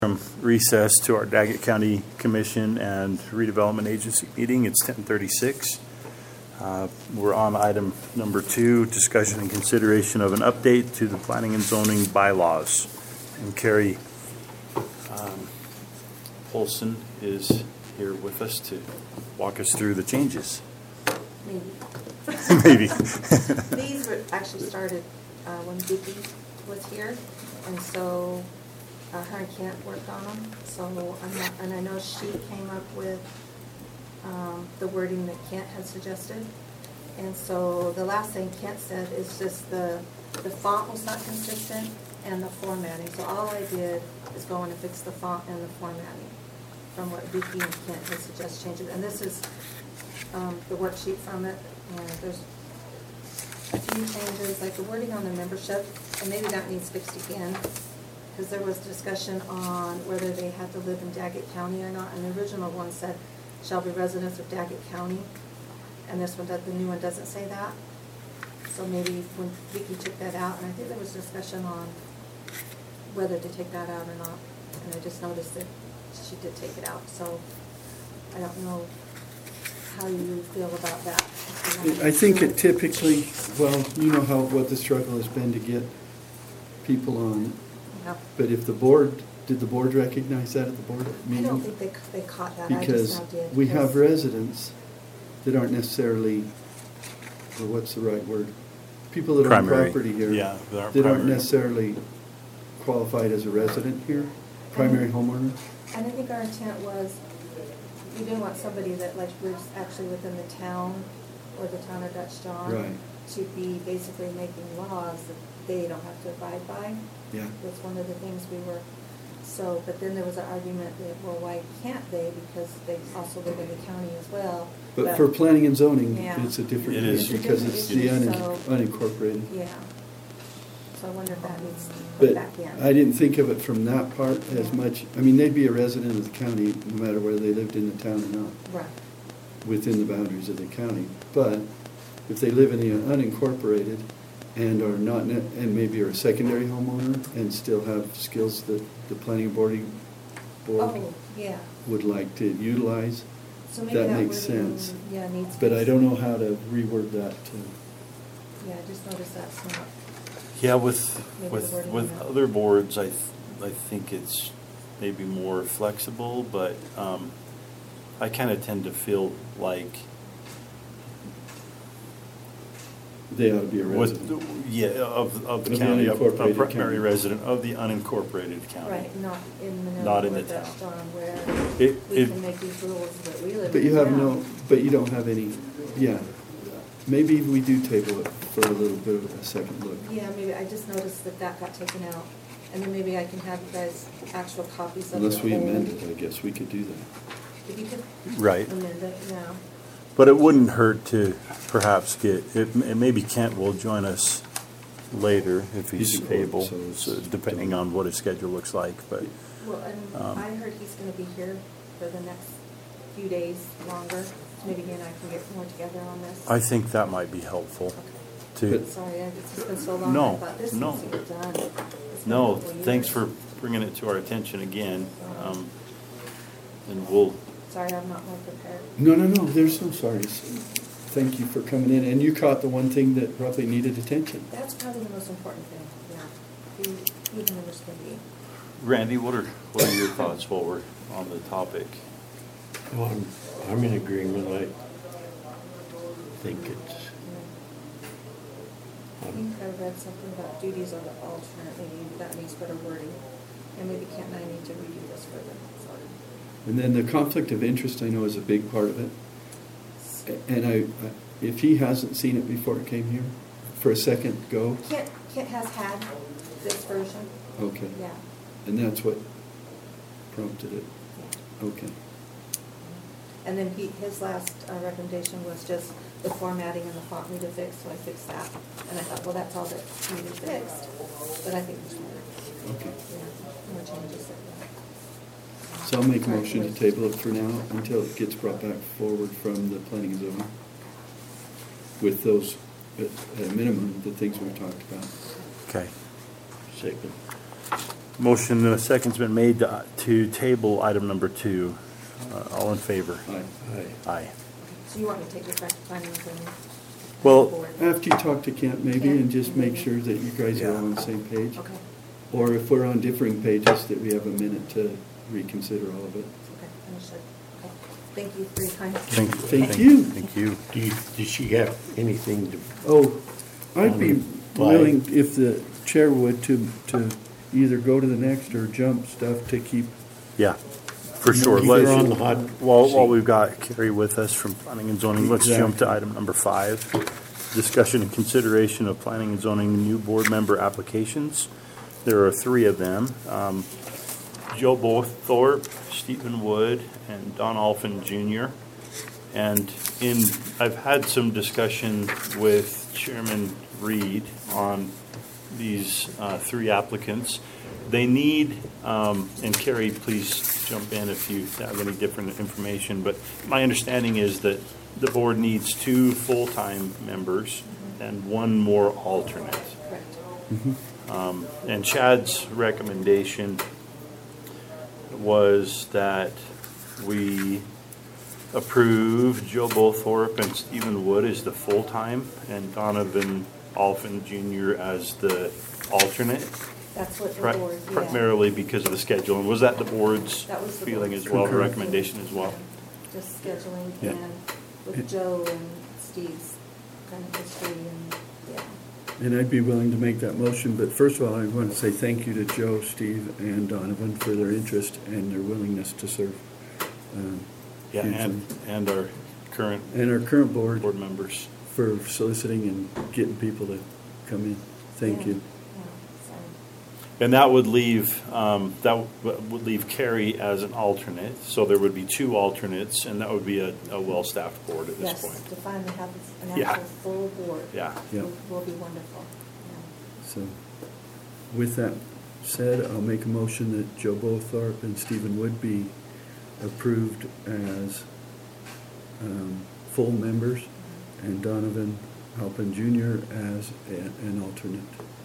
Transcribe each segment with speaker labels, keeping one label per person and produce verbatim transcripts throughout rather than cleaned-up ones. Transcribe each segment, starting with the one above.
Speaker 1: From recess to our Daggett County Commission and Redevelopment Agency meeting. It's ten thirty-six. Uh, we're on item number two, discussion and consideration of an update to the planning and zoning bylaws. And Carrie um, Polson is here with us to walk us through the changes.
Speaker 2: Maybe.
Speaker 1: Maybe.
Speaker 2: These were actually started uh, when Vicki was here, and so uh, her and Kent worked on them. So I'm not, and I know she came up with um, the wording that Kent had suggested. And so the last thing Kent said is just the the font was not consistent and the formatting. So all I did is go in and fix the font and the formatting from what Vicki and Kent had suggested changes. And this is um, the worksheet from it. And there's a few changes, like the wording on the membership, and maybe that needs fixed again, because there was discussion on whether they had to live in Daggett County or not. And the original one said, shall be residents of Daggett County. And this one, does, the new one doesn't say that. So maybe when Vicki took that out, and I think there was discussion on whether to take that out or not. And I just noticed that she did take it out. So I don't know how you feel about that.
Speaker 3: I think it typically, well, you know how, what the struggle has been to get people on.
Speaker 2: Yep.
Speaker 3: But if the board, did the board recognize that at the board meeting?
Speaker 2: I don't think they, they caught that.
Speaker 3: Because
Speaker 2: I just now did.
Speaker 3: we have residents that aren't necessarily, or what's the right word? People that own
Speaker 1: Primary.
Speaker 3: property here.
Speaker 1: Yeah, that aren't
Speaker 3: that aren't
Speaker 1: primary.
Speaker 3: necessarily qualified as a resident here, primary
Speaker 2: And-
Speaker 3: homeowner.
Speaker 2: And I think our intent was, we didn't want somebody that like lives actually within the town or the town of Dutch John
Speaker 3: Right.
Speaker 2: to be basically making laws that they don't have to abide by.
Speaker 3: Yeah.
Speaker 2: That's one of the things we were, so, but then there was an argument that, well, why can't they? Because they also live in the county as well.
Speaker 3: But for planning and zoning,
Speaker 2: Yeah.
Speaker 3: it's a different
Speaker 1: It is.
Speaker 3: issue because it's the
Speaker 2: It's a
Speaker 3: un-
Speaker 2: different issue,
Speaker 3: unincorporated.
Speaker 2: Yeah. So I wonder if that needs to be put
Speaker 3: But
Speaker 2: back in.
Speaker 3: I didn't think of it from that part as
Speaker 2: Yeah.
Speaker 3: much. I mean, they'd be a resident of the county no matter whether they lived in the town or not,
Speaker 2: Right.
Speaker 3: within the boundaries of the county. But if they live in the unincorporated and are not, ne- and maybe are a secondary homeowner and still have skills that the planning and boarding board
Speaker 2: Oh, yeah.
Speaker 3: would like to utilize,
Speaker 2: So maybe
Speaker 3: that
Speaker 2: that
Speaker 3: makes
Speaker 2: wording,
Speaker 3: sense.
Speaker 2: Yeah, needs.
Speaker 3: But I
Speaker 2: fixed.
Speaker 3: don't know how to reword that to.
Speaker 2: Yeah, I just noticed that's not.
Speaker 1: Yeah, with
Speaker 2: Maybe the
Speaker 1: with
Speaker 2: wording
Speaker 1: with
Speaker 2: on that.
Speaker 1: other boards, I th I think it's maybe more flexible, but um, I kind of tend to feel like
Speaker 3: They ought to be a
Speaker 1: with
Speaker 3: resident.
Speaker 1: yeah of of the
Speaker 3: Of the
Speaker 1: county, of a
Speaker 3: unincorporated
Speaker 1: primary
Speaker 3: county.
Speaker 1: resident of the unincorporated county.
Speaker 2: Right, not in Manila.
Speaker 1: Not in
Speaker 2: or
Speaker 1: the town.
Speaker 2: Dutch John where
Speaker 1: It-
Speaker 2: we
Speaker 1: it-
Speaker 2: can make these rules that we live
Speaker 3: But
Speaker 2: in
Speaker 3: you have
Speaker 2: town.
Speaker 3: no, but you don't have any, yeah. Maybe we do table it for a little bit of a second look.
Speaker 2: Yeah, maybe, I just noticed that that got taken out. And then maybe I can have you guys actual copies of the
Speaker 3: Unless we
Speaker 2: whole-
Speaker 3: amend it, I guess we could do that.
Speaker 2: If you could
Speaker 1: Right.
Speaker 2: amend it, yeah.
Speaker 1: But it wouldn't hurt to perhaps get, it, and maybe Kent will join us later if he's
Speaker 3: He's in court,
Speaker 1: able,
Speaker 3: so it's
Speaker 1: so depending
Speaker 3: done.
Speaker 1: on what his schedule looks like, but.
Speaker 2: Well, and
Speaker 1: Um,
Speaker 2: I heard he's gonna be here for the next few days longer. So maybe he and I can get more together on this.
Speaker 1: I think that might be helpful
Speaker 2: Okay.
Speaker 1: to,
Speaker 2: Sorry, I- it's just been so long.
Speaker 1: No,
Speaker 2: I thought this
Speaker 1: no.
Speaker 2: needs to get done. It's been a
Speaker 1: no,
Speaker 2: couple of
Speaker 1: thanks
Speaker 2: years.
Speaker 1: for bringing it to our attention again. Um, And we'll,
Speaker 2: Sorry, I'm not more prepared.
Speaker 3: No, no, no, there's no sorries. Thank you for coming in, and you caught the one thing that probably needed attention.
Speaker 2: That's probably the most important thing, yeah. You, you can understand me.
Speaker 1: Randy, what are, what are your thoughts while we're on the topic?
Speaker 4: Well, I'm, I'm in agreement. I think it's,
Speaker 2: I think I read something about duties of the alternate, maybe that needs better wording. And maybe Kent and I need to redo this further, sorry.
Speaker 3: And then the conflict of interest, I know, is a big part of it. And I, I- if he hasn't seen it before it came here, for a second go,
Speaker 2: Kent, Kent has had this version,
Speaker 3: okay.
Speaker 2: yeah.
Speaker 3: And that's what prompted it,
Speaker 2: yeah.
Speaker 3: okay.
Speaker 2: And then he, his last uh, recommendation was just the formatting and the font needed fixed, so I fixed that. And I thought, well, that's all that needed fixed, but I think there's more.
Speaker 3: Okay.
Speaker 2: Yeah, more changes. that-
Speaker 3: So I'll make a motion to table it for now until it gets brought back forward from the planning and zoning. With those, at at a minimum, the things we've talked about.
Speaker 1: Okay.
Speaker 4: second.
Speaker 1: Motion and a second's been made to, to table item number two. Uh, all in favor?
Speaker 3: Aye.
Speaker 4: Aye.
Speaker 1: Aye.
Speaker 2: So you want me to take this back to planning and zoning?
Speaker 1: Well-
Speaker 2: Board?
Speaker 3: After you talk to Kent maybe
Speaker 2: Kent,
Speaker 3: and just make
Speaker 2: mhm.
Speaker 3: sure that you guys are
Speaker 1: Yeah.
Speaker 3: on the same page.
Speaker 2: Okay,
Speaker 3: Or if we're on differing pages, that we have a minute to reconsider all of it.
Speaker 2: okay, understood. Okay. Thank you for your time.
Speaker 1: Thank,
Speaker 3: Thank you.
Speaker 1: Thank you.
Speaker 4: Do you, does she have anything to,
Speaker 3: Oh, I'd be
Speaker 4: Um,
Speaker 3: willing, if the chair would, to, to either go to the next or jump stuff to keep,
Speaker 1: Yeah, for sure.
Speaker 4: Keep
Speaker 1: Let's-
Speaker 4: her on the hot
Speaker 1: While, while
Speaker 4: seat.
Speaker 1: we've got Carrie with us from Planning and Zoning, let's jump to item number five. Discussion and consideration of Planning and Zoning new board member applications. There are three of them. Um, Joe Bothorpe, Stephen Wood, and Don Alphin Junior And in, I've had some discussion with Chairman Reed on these uh, three applicants. They need, um, and Carrie, please jump in if you have any different information, but my understanding is that the board needs two full-time members and one more alternate.
Speaker 2: Correct.
Speaker 1: Um, And Chad's recommendation was that we approve Joe Bothorpe and Stephen Wood as the full-time and Donovan Alphin Junior as the alternate,
Speaker 2: That's what the
Speaker 1: pri-
Speaker 2: board, yeah.
Speaker 1: primarily because of the schedule. And was that the board's
Speaker 2: That was the
Speaker 1: feeling
Speaker 2: board's
Speaker 1: as well, the
Speaker 3: Concur.
Speaker 1: recommendation as well?
Speaker 2: Just scheduling
Speaker 1: Yeah.
Speaker 2: and with Joe and Steve's kind of history and, yeah.
Speaker 3: and I'd be willing to make that motion, but first of all, I want to say thank you to Joe, Steve, and Donovan for their interest and their willingness to serve. Um,
Speaker 1: Yeah, and, and our current
Speaker 3: And our current board
Speaker 1: board members.
Speaker 3: for soliciting and getting people to come in. Thank
Speaker 2: Yeah,
Speaker 3: you.
Speaker 2: Yeah, so,
Speaker 1: And that would leave, um, that w- would leave Carrie as an alternate, so there would be two alternates, and that would be a, a well-staffed board at this
Speaker 2: yes,
Speaker 1: point.
Speaker 2: to finally have an
Speaker 1: Yeah.
Speaker 2: actual full board.
Speaker 1: Yeah.
Speaker 3: Yeah.
Speaker 2: Will will be wonderful. Yeah.
Speaker 3: So, with that said, I'll make a motion that Joe Bothorpe and Stephen Wood be approved as um, full members, and Donovan Halpin Junior as a- an alternate.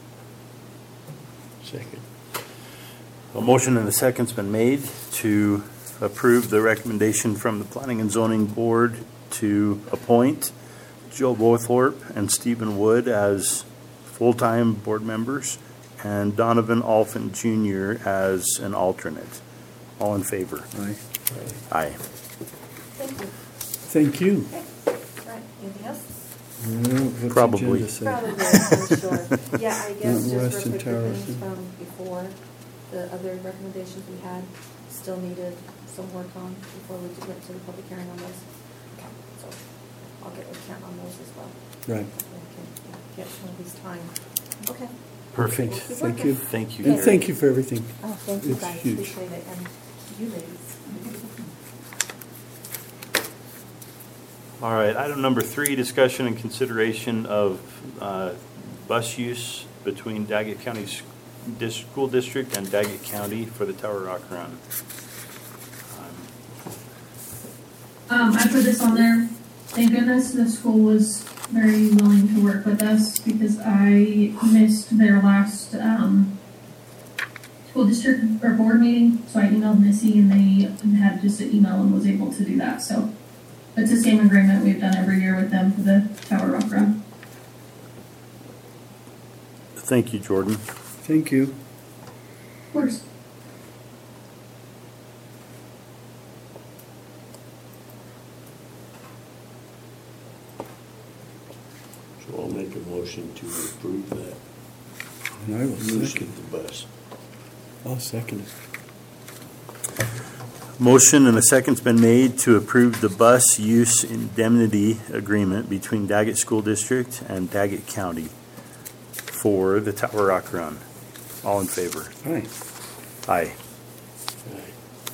Speaker 4: second?
Speaker 1: A motion and a second's been made to approve the recommendation from the Planning and Zoning Board to appoint Joe Bothorpe and Stephen Wood as full-time board members and Donovan Alphin Junior as an alternate. All in favor?
Speaker 3: Aye.
Speaker 1: Aye.
Speaker 2: Thank you.
Speaker 3: Thank you.
Speaker 2: Okay, all right, anything else?
Speaker 3: Well, what's the
Speaker 1: Probably.
Speaker 3: agenda say?
Speaker 2: Probably, I'm sure. Yeah, I guess
Speaker 3: Mountain
Speaker 2: just
Speaker 3: West
Speaker 2: real
Speaker 3: and
Speaker 2: quick, the
Speaker 3: Tower.
Speaker 2: things from before, the other recommendations we had, still needed some work on before we went to the public hearing on those. Okay, so I'll get with Kent on those as well.
Speaker 3: Right.
Speaker 2: And we can, yeah, get one of these time. Okay.
Speaker 1: Perfect.
Speaker 2: We'll keep
Speaker 3: Thank
Speaker 2: working.
Speaker 3: you.
Speaker 1: Thank you.
Speaker 3: And
Speaker 1: Carrie.
Speaker 3: thank you for everything.
Speaker 2: Oh, thank you
Speaker 3: It's
Speaker 2: guys,
Speaker 3: huge.
Speaker 2: appreciate it, and you ladies.
Speaker 1: All right, item number three, discussion and consideration of uh, bus use between Daggett County S- Dis- School District and Daggett County for the Tower Rock Run. Um,
Speaker 5: Um, I put this on there. Thank goodness the school was very willing to work with us because I missed their last um, school district or board meeting. So I emailed Missy and they had just an email and was able to do that. So it's the same agreement we've done every year with them for the Tower Rock Run.
Speaker 1: Thank you, Jordan.
Speaker 3: Thank you.
Speaker 5: Of course.
Speaker 4: So I'll make a motion to approve that
Speaker 3: And I will
Speaker 4: use
Speaker 3: second.
Speaker 4: of the bus.
Speaker 3: I'll second it.
Speaker 1: Motion and a second's been made to approve the bus use indemnity agreement between Daggett School District and Daggett County for the Tower Rock Run. All in favor?
Speaker 3: Aye.
Speaker 1: Aye.
Speaker 4: Aye.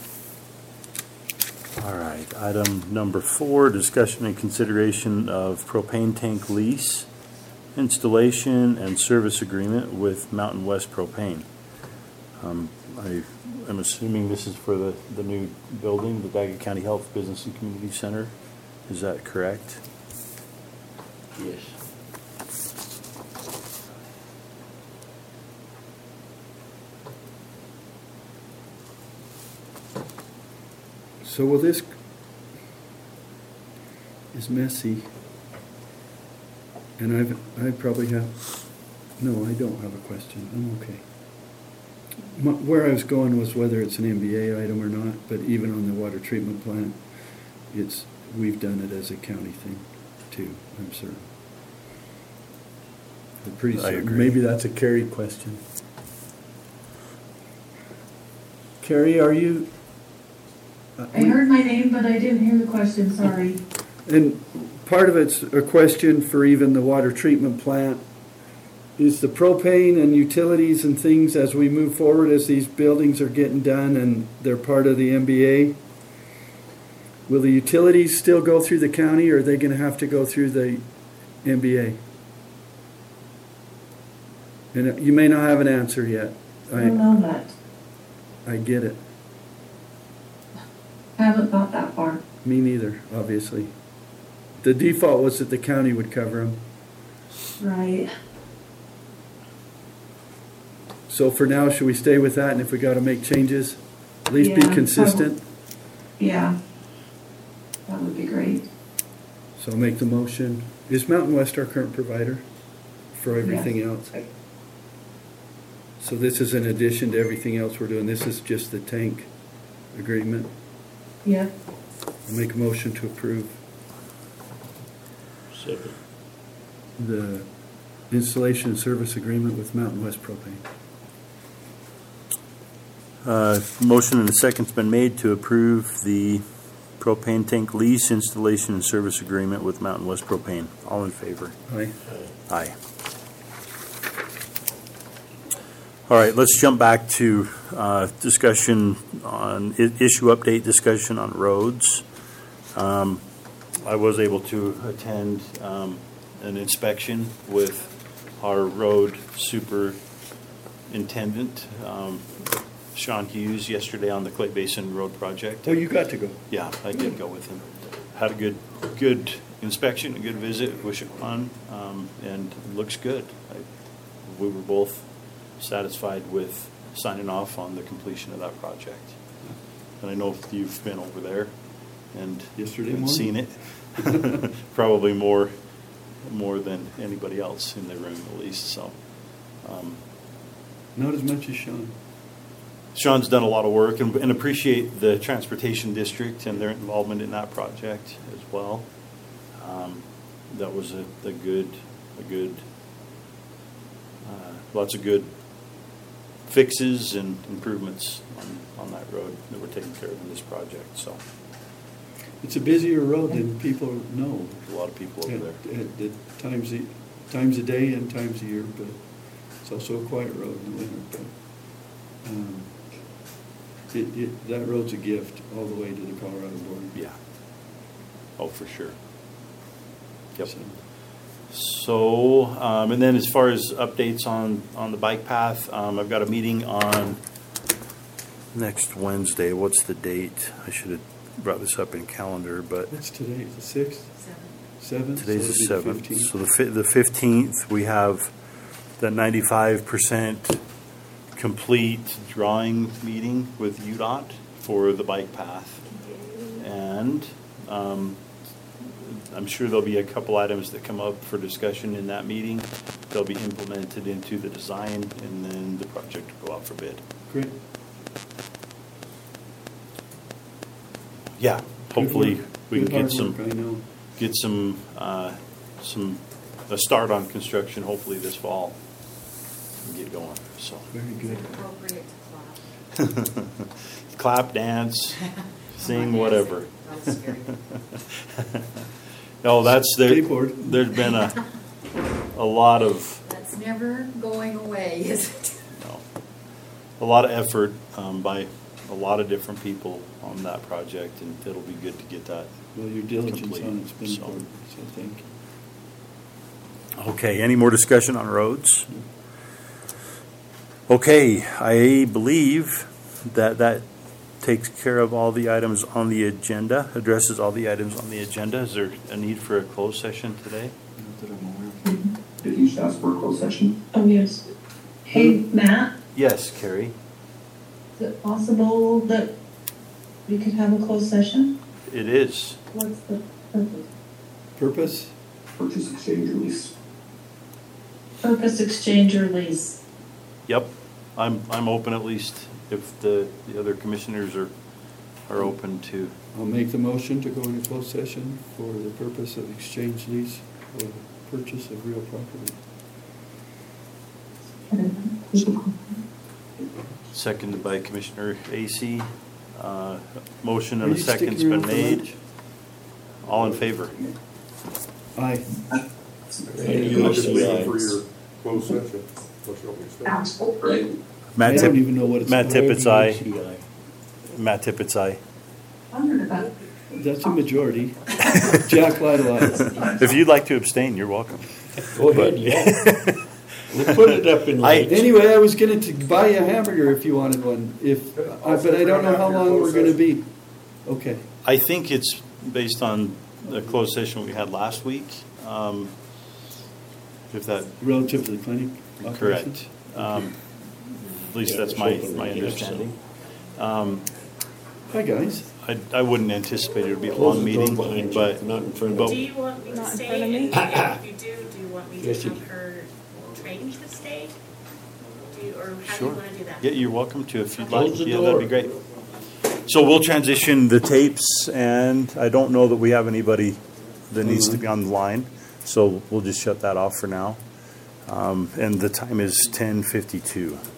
Speaker 1: All right, item number four, discussion and consideration of propane tank lease, installation, and service agreement with Mountain West Propane. Um, I am assuming this is for the, the new building, the Daggett County Health Business and Community Center. Is that correct?
Speaker 4: Yes.
Speaker 3: So will this is messy, and I've I probably have no, I don't have a question. I'm okay. My, where I was going was whether it's an M B A item or not, but even on the water treatment plant, it's we've done it as a county thing too. I'm certain. I'm pretty
Speaker 1: I
Speaker 3: certain.
Speaker 1: agree.
Speaker 3: Maybe that's a Carrie question. Carrie, are you? uh,
Speaker 5: I heard my name, but I didn't hear the question, sorry.
Speaker 3: And part of it's a question for even the water treatment plant. Is the propane and utilities and things as we move forward, as these buildings are getting done and they're part of the M B A, will the utilities still go through the county, or are they going to have to go through the M B A? And you may not have an answer yet.
Speaker 5: I don't know that.
Speaker 3: I get it.
Speaker 5: I haven't thought that far.
Speaker 3: Me neither, obviously. The default was that the county would cover them.
Speaker 5: Right.
Speaker 3: So for now, should we stay with that? And if we got to make changes, at least be
Speaker 5: Yeah,
Speaker 3: consistent?
Speaker 5: Yeah. That would be great.
Speaker 3: So I'll make the motion. Is Mountain West our current provider for everything
Speaker 5: Yes.
Speaker 3: else? So this is in addition to everything else we're doing. This is just the tank agreement.
Speaker 5: Yeah.
Speaker 3: I'll make a motion to approve
Speaker 4: Second.
Speaker 3: the installation and service agreement with Mountain West Propane.
Speaker 1: Uh, Motion and a second's been made to approve the propane tank lease installation and service agreement with Mountain West Propane. All in favor?
Speaker 3: Aye.
Speaker 1: Aye. All right, let's jump back to uh, discussion on, i- issue update discussion on roads. Um, I was able to attend um, an inspection with our road superintendent, um, Sean Hughes, yesterday on the Clay Basin Road Project.
Speaker 3: Oh, you got to go.
Speaker 1: Yeah, I did go with him. Had a good, good inspection, a good visit with Sean, um, and it looks good. I, we were both satisfied with signing off on the completion of that project. And I know if you've been over there and
Speaker 3: Yesterday
Speaker 1: and
Speaker 3: morning.
Speaker 1: seen it, probably more, more than anybody else in the room at least. So, um,
Speaker 3: Not as much as Sean.
Speaker 1: Sean's done a lot of work, and, and appreciate the transportation district and their involvement in that project as well. Um, that was a, a good, a good, uh, lots of good fixes and improvements on, on that road that were taken care of in this project. So
Speaker 3: It's a busier road than people know.
Speaker 1: there's a lot of people over there.
Speaker 3: At, at, at times, a- times a day and times a year, but it's also a quiet road in the winter. But um, it, it, that road's a gift all the way to the Colorado border.
Speaker 1: Yeah. Oh, for sure. Yep.
Speaker 3: So,
Speaker 1: So, um, and then as far as updates on, on the bike path, um, I've got a meeting on next Wednesday. What's the date? I should have brought this up in calendar, but
Speaker 3: what's today? The sixth, seventh.
Speaker 1: today's the
Speaker 3: So it'll be
Speaker 1: seventh.
Speaker 3: fifteenth.
Speaker 1: So the fi- the fifteenth, we have the ninety-five percent complete drawing meeting with U D O T for the bike path. And, um, I'm sure there'll be a couple items that come up for discussion in that meeting. They'll be implemented into the design, and then the project will go out for bid.
Speaker 3: Great.
Speaker 1: Yeah, hopefully
Speaker 3: Good work.
Speaker 1: we can
Speaker 3: Good
Speaker 1: get
Speaker 3: hard
Speaker 1: some,
Speaker 3: work, I know.
Speaker 1: get some, uh, some, a start on construction hopefully this fall and get going, so.
Speaker 3: Very good.
Speaker 2: Appropriate to clap.
Speaker 1: Clap, dance, sing,
Speaker 2: Yes.
Speaker 1: whatever.
Speaker 2: That's scary.
Speaker 1: No, that's, there,
Speaker 3: Skateboard.
Speaker 1: there's been a, a lot of,
Speaker 2: That's never going away, is it?
Speaker 1: no, a lot of effort um, by a lot of different people on that project, and it'll be good to get that.
Speaker 3: Well, your diligence
Speaker 1: Complete,
Speaker 3: on it's been
Speaker 1: so.
Speaker 3: important, so thank you.
Speaker 1: Okay, any more discussion on roads? Okay, I believe that that takes care of all the items on the agenda, addresses all the items on the agenda. Is there a need for a closed session today?
Speaker 3: Not that I'm aware of.
Speaker 6: Did you just ask for a closed session?
Speaker 5: Oh, yes. Hey, Matt,
Speaker 1: Yes, Carrie.
Speaker 5: is it possible that
Speaker 6: We could have a closed session?
Speaker 1: It is.
Speaker 6: What's the purpose?
Speaker 3: Purpose?
Speaker 7: Purchase, exchange, or lease.
Speaker 6: Purpose, exchange, or lease?
Speaker 1: Yep. I'm, I'm open at least if the, the other commissioners are, are open to.
Speaker 3: I'll make the motion to go into closed session for the purpose of exchange, lease, or purchase of real property.
Speaker 1: Seconded by Commissioner A C. Uh, Motion
Speaker 3: Are
Speaker 1: and a
Speaker 3: you
Speaker 1: second's
Speaker 3: sticking
Speaker 1: been
Speaker 3: around for
Speaker 1: made.
Speaker 3: lunch?
Speaker 1: All in favor?
Speaker 3: Aye.
Speaker 4: Hey, you
Speaker 7: I'm just
Speaker 4: see
Speaker 7: waiting
Speaker 4: I-
Speaker 7: for your closed session. What's your opening statement? Right.
Speaker 1: Matt
Speaker 3: I don't
Speaker 1: Tip,
Speaker 3: even know what it's
Speaker 1: Matt
Speaker 3: called.
Speaker 1: Tippett's aye.
Speaker 4: See I.
Speaker 1: Matt Tippett's aye.
Speaker 6: Wondered about it.
Speaker 3: That's a majority. Jack Lytle, aye.
Speaker 1: If you'd like to abstain, you're welcome.
Speaker 4: Go ahead, yeah. We'll put it up in
Speaker 1: I-
Speaker 4: lights.
Speaker 3: Anyway, I was gonna t- buy you a hamburger if you wanted one, if, uh, but I don't know how long we're gonna be. Okay.
Speaker 1: I think it's based on the closed session we had last week. Um, If that,
Speaker 3: Relative to the clinic operation?
Speaker 1: correct. Um, At least
Speaker 4: Yeah,
Speaker 1: that's
Speaker 4: I
Speaker 1: my,
Speaker 4: was hoping
Speaker 1: my
Speaker 4: we'd have
Speaker 1: understanding. Um,
Speaker 3: Hi, guys.
Speaker 1: I, I wouldn't anticipate it would be a
Speaker 4: Close
Speaker 1: long
Speaker 4: the door
Speaker 1: meeting,
Speaker 4: behind you,
Speaker 1: but,
Speaker 4: not in front
Speaker 1: but
Speaker 4: of
Speaker 8: Do
Speaker 4: you.
Speaker 8: you want me to
Speaker 6: Not in
Speaker 8: stay?
Speaker 6: front of me?
Speaker 8: And if you do, do you want me to
Speaker 4: Yes, you
Speaker 8: have her trained to stay? Do you, or how do you
Speaker 1: sure.
Speaker 8: want to do that?
Speaker 1: Yeah, you're welcome to if you'd like.
Speaker 4: Close the
Speaker 1: Yeah, that'd be
Speaker 4: door.
Speaker 1: great. So we'll transition the tapes, and I don't know that we have anybody that needs to be on the line, so we'll just shut that off for now. Um, And the time is ten fifty-two.